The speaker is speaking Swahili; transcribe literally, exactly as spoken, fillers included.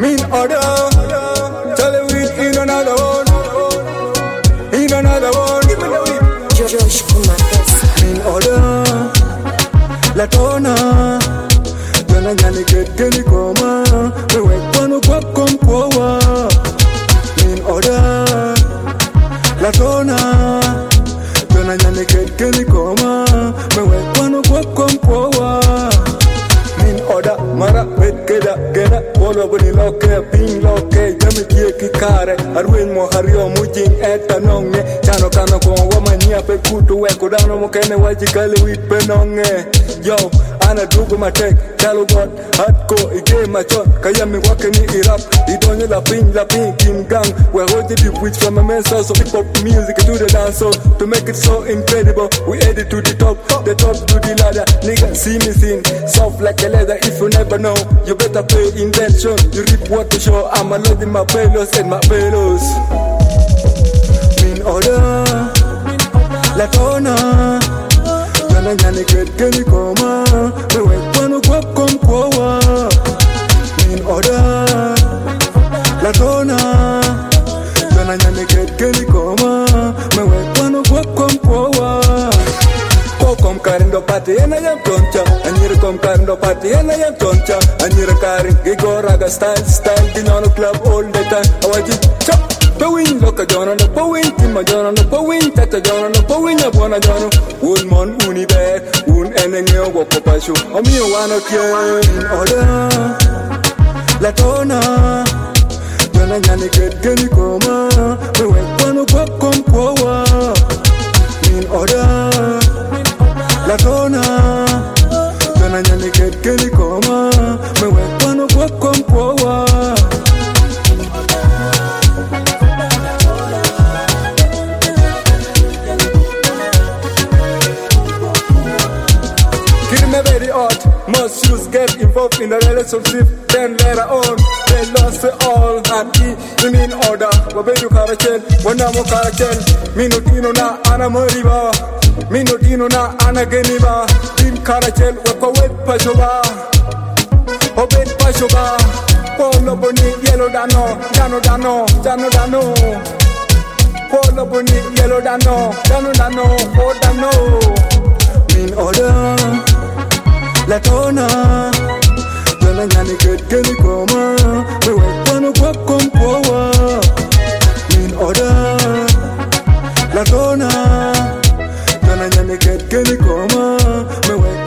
Mean order. Tell you we in another one. In another one. Josh Kumakas. Mean order. La tona. Jana nyani keteni koma. Wewe kwanu kwa kompoa. Mean order. La tona. Jana nyani keteni koma. Wewe kwanu kwa kompoa. Mean order. Mara wet keda keda. Polo buni loke ping loke. Jami kie kikare. Arwin mo hario mujing eta nonge. Chano kano kwa wamania pe kutu weko dano mokene wajikale wit penonge. Yo, ana dugu matek, talo got, hardcore, ige machon, kayami wakeni irap, idonyo la ping, la ping, kim gang, we're holding the witch from a man source of hip-hop music to the dance so to make it so incredible, we add it to the top, the top to the ladder, nigga, see me sing, soft like a leather, if you never know, you better pay intention, you reap what to show, I'm a load in my pelos and my pelos. Mean order, la tona, Jana nyani keteni koma. Wewe kwanu kwa kompoa. Mean order. La tona. Jana nyani keteni koma. Wewe kwanu kwa kompoa. Ko kom karindo pati ena yam toncha. Anyira kom karindo pati ena yam toncha. Anyira karin gigoraga style style. Dinano club all the time. Awaji chop. Powing loka jona no powing tima jona no powing tata jona no powing abona jona un mon univer un enenge woko pashu ami wana kien in order la tona jona nyani keteni koma wewe kwanu kwa kompoa in order la tona jona nyani keteni koma wewe kwanu kwa kompoa. Very odd, most youths get involved in a relationship, then later on, they lost it all. And he, he mean order, wabedu karachel, wanamo karachel, minutino na ana moriba, minutino na ana geniba, team karachel, wako wet pashoba, obet pashoba, polo boni, yellow dano, dano dano, dano dano, polo boni, yellow dano, dano dano, oh dano, mean order. La tona, jana nyani keteni koma, wewe kwanu kwa kompoa. Mean order. La tona, jana nyani keteni koma, wewe